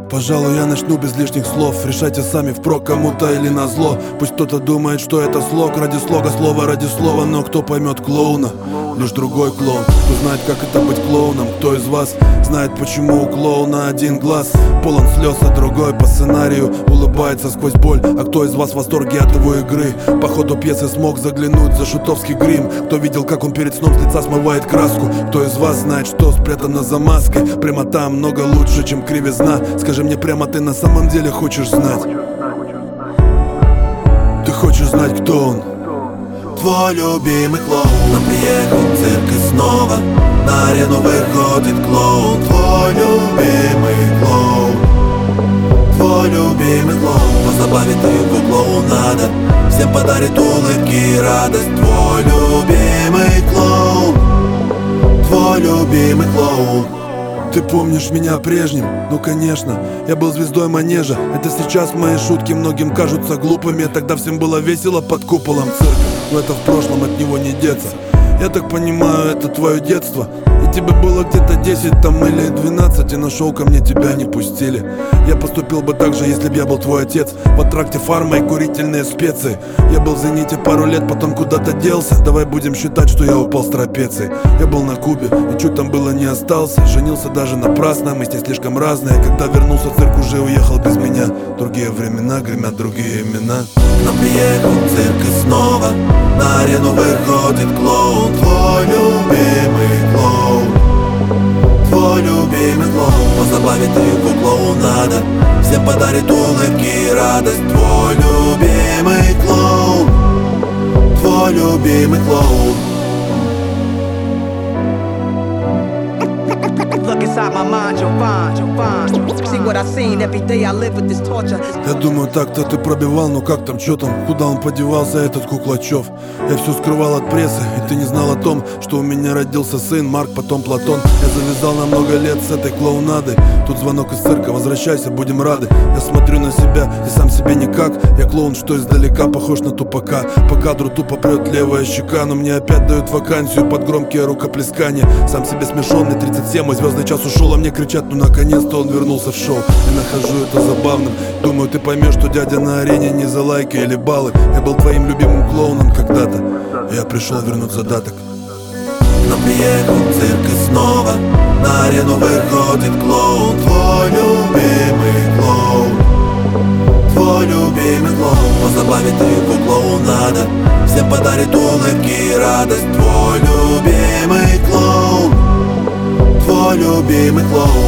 Пожалуй, я начну без лишних слов. Решайте сами, впрок кому-то или назло. Пусть кто-то думает, что это слог ради слога, слово ради слова. Но кто поймет клоуна? Лишь другой клоун. Кто знает, как это быть клоуном? Кто из вас знает, почему у клоуна один глаз полон слез, а другой по сценарию улыбается сквозь боль? А кто из вас в восторге от его игры? По ходу пьесы смог заглянуть за шутовский грим? Кто видел, как он перед сном с лица смывает краску? Кто из вас знает, что спрятано за маской? Прямота много лучше, чем кривизна. Скажи мне прямо, ты на самом деле хочешь знать? Ты хочешь знать, кто он? Твой любимый клоун. Он приехал в цирк и снова на арену выходит клоун. Твой любимый клоун. Твой любимый клоун. Позабавит его клоунада, всем подарит улыбки и радость. Твой любимый клоун. Твой любимый клоун. Ты помнишь меня прежним? Ну конечно, я был звездой манежа. Это сейчас мои шутки многим кажутся глупыми. Тогда всем было весело под куполом цирка. Но это в прошлом, от него не деться. Я так понимаю, это твое детство. И тебе было где-то 10 там или 12. И на шоу ко мне тебя не пустили. Я поступил бы так же, если бы я был твой отец. В аттракте фарма и курительные специи. Я был в Зените пару лет, потом куда-то делся. Давай будем считать, что я упал с трапеции. Я был на Кубе, и чуть там было не остался. Женился даже напрасно, мы здесь слишком разные. Когда вернулся в цирк, уже уехал без меня. Другие времена, гремят другие имена. Но приехал в цирк и снова на арену выходит клоун. Твой любимый клоун. Твой любимый клоун. Позабавит его клоунада, всем подарит улыбки и радость. Твой любимый клоун. Твой любимый клоун. Look inside my mind, you'll find. See what I seen every day. I live with this torture. Я думаю, так-то ты пробивал, ну как там, чё там? Куда он подевался, этот Куклачев? Я все скрывал от прессы, и ты не знал о том, что у меня родился сын Марк, потом Платон. Я завязал на много лет с этой клоунадой. Тут звонок из цирка, возвращайся, будем рады. Я смотрю на себя и сам себе никак. Я клоун, что издалека похож на тупака. По кадру тупо прет левая щека, но мне опять дают вакансию под громкие рукоплескания. Сам себе смешонный, 37, мой звездный час ушел, а мне кричат, ну наконец-то он вернулся в шоу. Я нахожу это забавным. Думаю, ты поймешь, что дядя на арене не за лайки или баллы. Я был твоим любимым клоуном когда-то. Я пришел вернуть задаток. Но приехал в цирк и снова на арену выходит клоун. Твой любимый клоун. Твой любимый клоун. Позабавит его клоунада, всем подарит улыбки и радость. Твой любимый клоун. Твой любимый клоун.